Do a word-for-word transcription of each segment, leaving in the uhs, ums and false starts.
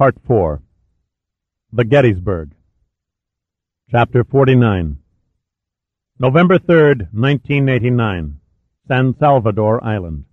Part four. The Gettysburg. Chapter forty-nine. November third, nineteen eighty-nine. San Salvador Island.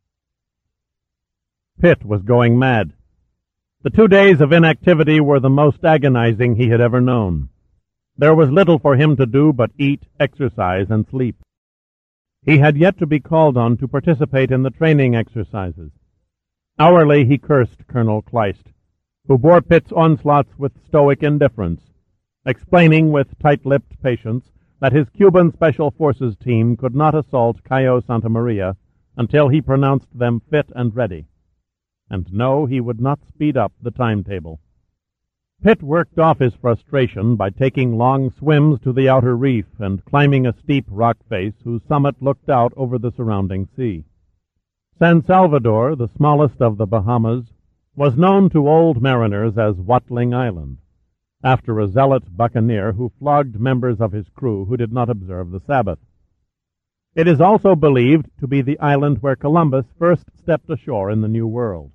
Pitt was going mad. The two days of inactivity were the most agonizing he had ever known. There was little for him to do but eat, exercise, and sleep. He had yet to be called on to participate in the training exercises. Hourly he cursed Colonel Kleist, who bore Pitt's onslaughts with stoic indifference, explaining with tight-lipped patience that his Cuban Special Forces team could not assault Cayo Santa Maria until he pronounced them fit and ready. And no, he would not speed up the timetable. Pitt worked off his frustration by taking long swims to the outer reef and climbing a steep rock face whose summit looked out over the surrounding sea. San Salvador, the smallest of the Bahamas, was known to old mariners as Watling Island, after a zealot buccaneer who flogged members of his crew who did not observe the Sabbath. It is also believed to be the island where Columbus first stepped ashore in the New World.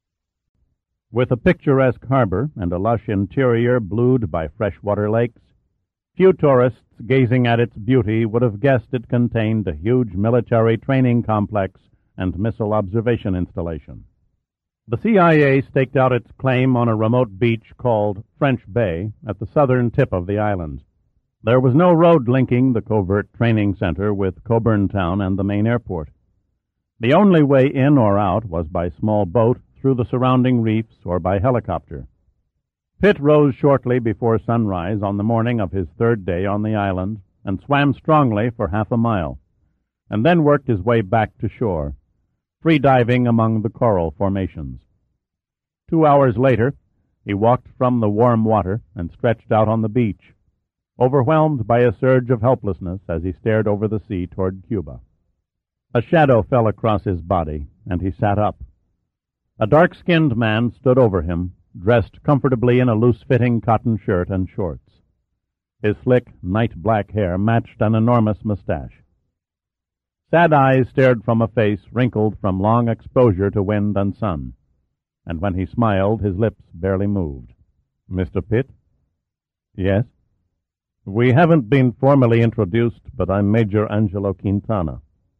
With a picturesque harbor and a lush interior blued by freshwater lakes, few tourists gazing at its beauty would have guessed it contained a huge military training complex and missile observation installation. The C I A staked out its claim on a remote beach called French Bay at the southern tip of the island. There was no road linking the covert training center with Coburn Town and the main airport. The only way in or out was by small boat through the surrounding reefs or by helicopter. Pitt rose shortly before sunrise on the morning of his third day on the island and swam strongly for half a mile, and then worked his way back to shore, free-diving among the coral formations. Two hours later, he walked from the warm water and stretched out on the beach, overwhelmed by a surge of helplessness as he stared over the sea toward Cuba. A shadow fell across his body, and he sat up. A dark-skinned man stood over him, dressed comfortably in a loose-fitting cotton shirt and shorts. His slick, night-black hair matched an enormous mustache. Sad eyes stared from a face wrinkled from long exposure to wind and sun, and when he smiled, his lips barely moved. "Mister Pitt?" "Yes?" "We haven't been formally introduced, but I'm Major Angelo Quintana."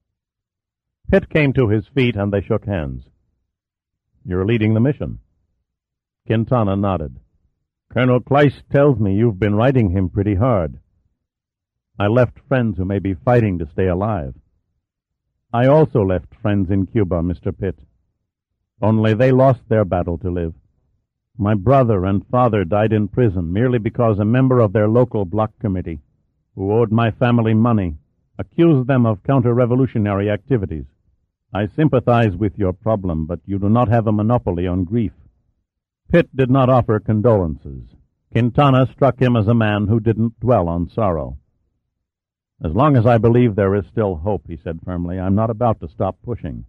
Pitt came to his feet, and they shook hands. "You're leading the mission?" Quintana nodded. "Colonel Kleist tells me you've been riding him pretty hard." "I left friends who may be fighting to stay alive." "I also left friends in Cuba, Mister Pitt. Only they lost their battle to live. My brother and father died in prison merely because a member of their local block committee, who owed my family money, accused them of counter-revolutionary activities. I sympathize with your problem, but you do not have a monopoly on grief." Pitt did not offer condolences. Quintana struck him as a man who didn't dwell on sorrow. "As long as I believe there is still hope," he said firmly, "I'm not about to stop pushing."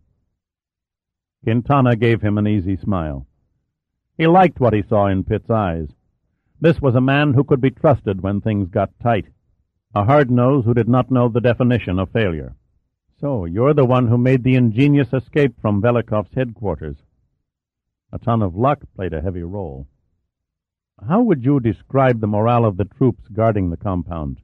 Quintana gave him an easy smile. He liked what he saw in Pitt's eyes. This was a man who could be trusted when things got tight, a hard nose who did not know the definition of failure. "So, you're the one who made the ingenious escape from Velikov's headquarters." A ton of luck played a heavy role. "How would you describe the morale of the troops guarding the compound?"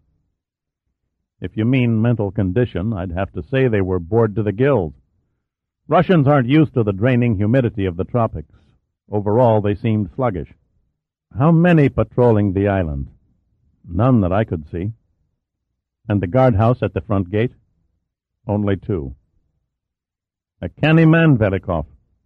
"If you mean mental condition, I'd have to say they were bored to the gills. Russians aren't used to the draining humidity of the tropics. Overall, they seemed sluggish." "How many patrolling the island?" "None that I could see." "And the guardhouse at the front gate?" "Only two." "A canny man, Velikov."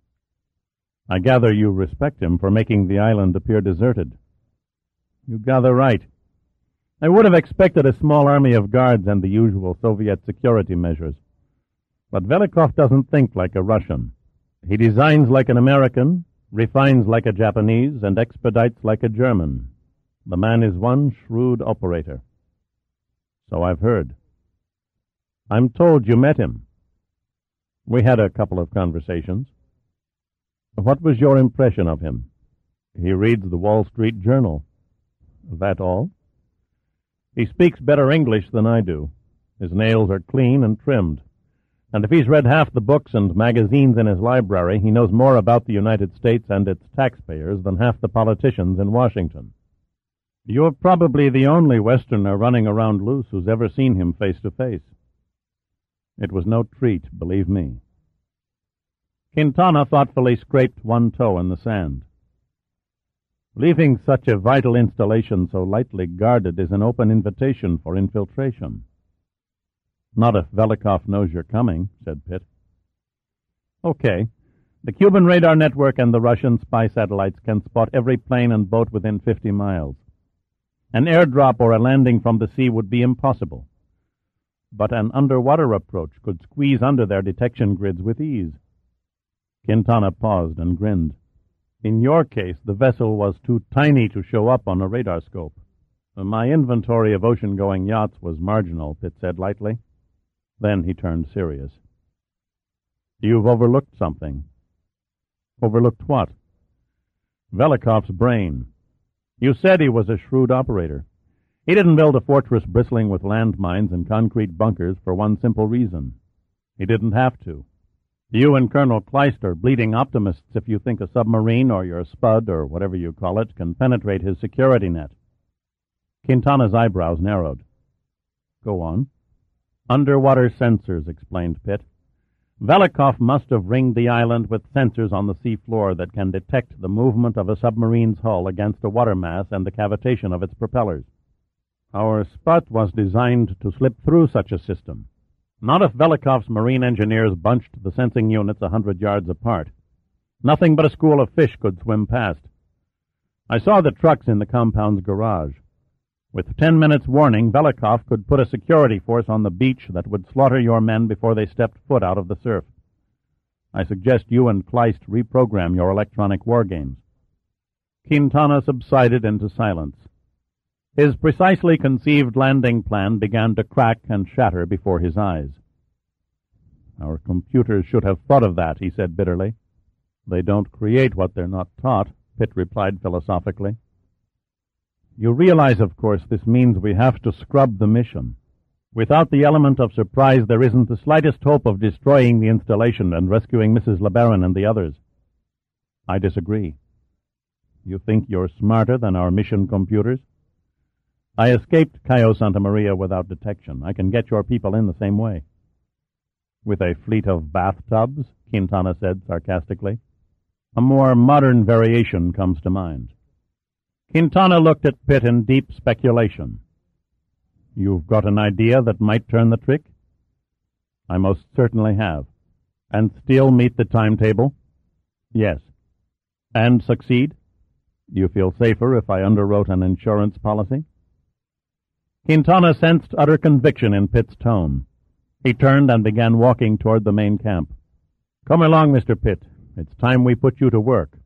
"I gather you respect him for making the island appear deserted." "You gather right. I would have expected a small army of guards and the usual Soviet security measures. But Velikov doesn't think like a Russian. He designs like an American, refines like a Japanese, and expedites like a German. The man is one shrewd operator." "So I've heard." "I'm told you met him." "We had a couple of conversations." "What was your impression of him?" "He reads the Wall Street Journal." "That all?" "He speaks better English than I do. His nails are clean and trimmed. And if he's read half the books and magazines in his library, he knows more about the United States and its taxpayers than half the politicians in Washington. You're probably the only Westerner running around loose who's ever seen him face to face. It was no treat, believe me. Quintana thoughtfully scraped one toe in the sand. Leaving such a vital installation so lightly guarded is an open invitation for infiltration. Not if Velikov knows you're coming, said Pitt. Okay. The Cuban radar network and the Russian spy satellites can spot every plane and boat within fifty miles. An airdrop or a landing from the sea would be impossible. But an underwater approach could squeeze under their detection grids with ease. Quintana paused and grinned. In your case, the vessel was too tiny to show up on a radar scope. My inventory of ocean-going yachts was marginal, Pitt said lightly. Then he turned serious. You've overlooked something. Overlooked what? Velikov's brain. You said he was a shrewd operator. He didn't build a fortress bristling with landmines and concrete bunkers for one simple reason. He didn't have to. You and Colonel Kleist are bleeding optimists if you think a submarine or your Spud, or whatever you call it, can penetrate his security net. Quintana's eyebrows narrowed. Go on. Underwater sensors, explained Pitt. Velikov must have ringed the island with sensors on the sea floor that can detect the movement of a submarine's hull against a water mass and the cavitation of its propellers. Our Sput was designed to slip through such a system. Not if Velikov's marine engineers bunched the sensing units a hundred yards apart. Nothing but a school of fish could swim past. I saw the trucks in the compound's garage. With ten minutes' warning, Velikov could put a security force on the beach that would slaughter your men before they stepped foot out of the surf. I suggest you and Kleist reprogram your electronic war games. Quintana subsided into silence. His precisely conceived landing plan began to crack and shatter before his eyes. Our computers should have thought of that, he said bitterly. They don't create what they're not taught, Pitt replied philosophically. You realize, of course, this means we have to scrub the mission. Without the element of surprise, there isn't the slightest hope of destroying the installation and rescuing Missus LeBaron and the others. I disagree. You think you're smarter than our mission computers? I escaped Cayo Santa Maria without detection. I can get your people in the same way. With a fleet of bathtubs, Quintana said sarcastically. A more modern variation comes to mind. Quintana looked at Pitt in deep speculation. You've got an idea that might turn the trick? I most certainly have. And still meet the timetable? Yes. And succeed? You feel safer if I underwrote an insurance policy? Quintana sensed utter conviction in Pitt's tone. He turned and began walking toward the main camp. Come along, Mister Pitt. It's time we put you to work.